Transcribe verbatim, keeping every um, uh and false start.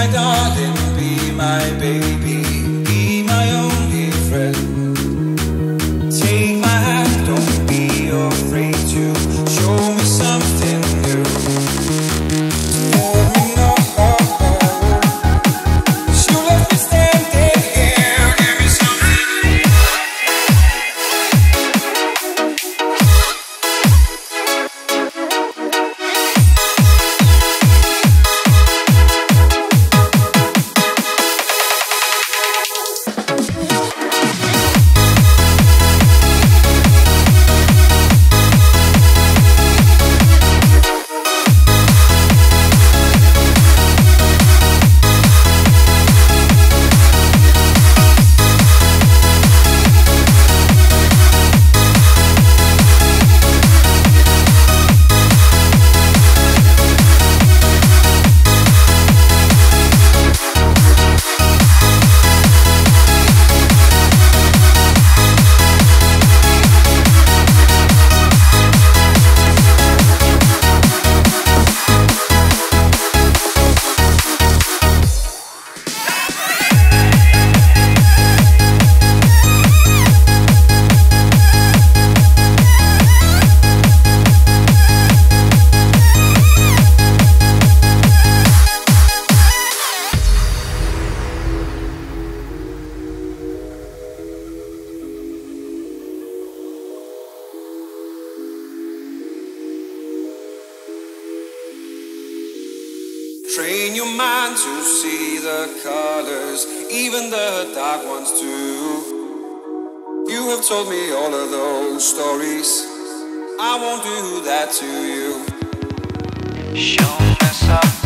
my darling, be my baby, be my only friend. Take my hand, don't be afraid to show me something new. Let me know, cause you left me standing here. Give me something new. Train your mind to see the colors, even the dark ones too. You have told me all of those stories, I won't do that to you. Show me something.